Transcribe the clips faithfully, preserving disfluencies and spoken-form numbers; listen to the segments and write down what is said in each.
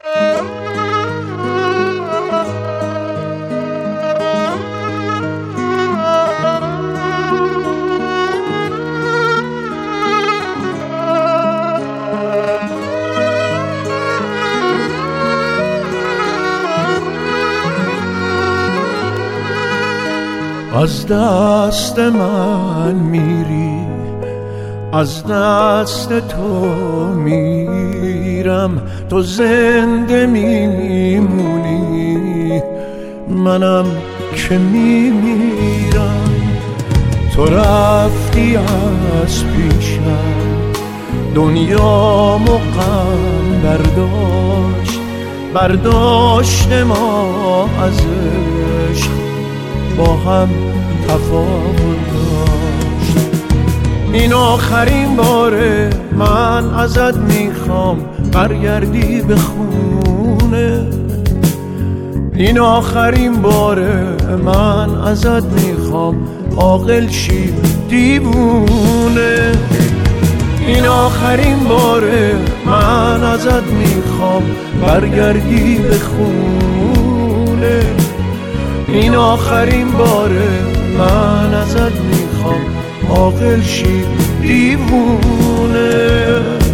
از دست من میری، از دست تو میرم، تو زنده میمونی منم که میمیرم. تو رفتی از پیشم، دنیا غم برداشت، برداشت ما از عشق با هم تفاوت داشت. این آخرین باره من ازت میخوام برگردی به خونه. این آخرین باره من ازت میخوام عاقل شی دیوونه. این آخرین باره من ازت میخوام برگردی به خونه. این آخرین باره من ازت میخوام عاقل شی دیوونه.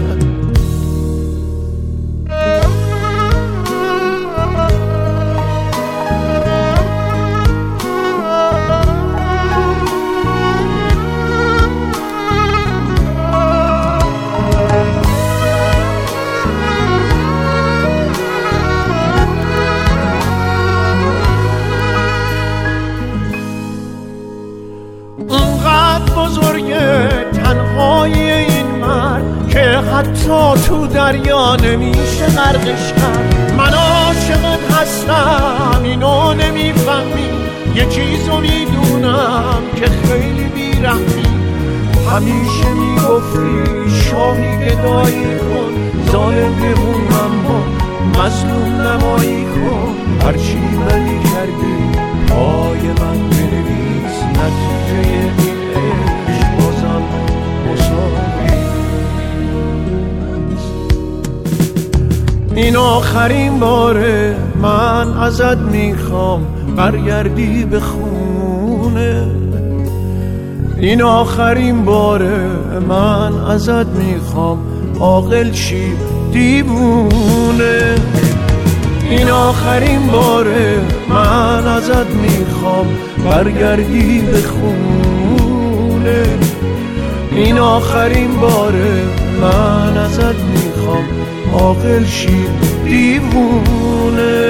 بزرگه تنهای این مرد که حتی تو دریا نمیشه غرقش کرد. من عاشقت هستم اینو نمیفهمی، یه چیزو میدونم که خیلی بیرحمی. همیشه میگفتی شاهی گدایی کن، ظالم بمون اما مظلوم نمایی کن. هرچی ولی کردی پای من بنویس، نتیجه این عشق بازم مساوی. این آخرین باره من ازت میخوام برگردی به خونه. این آخرین باره من ازت میخوام عاقل شی دیوونه. این آخرین باره من ازت میخوام برگردی به خونه. این آخرین باره من ازت میخوام عاقل شی دیوونه.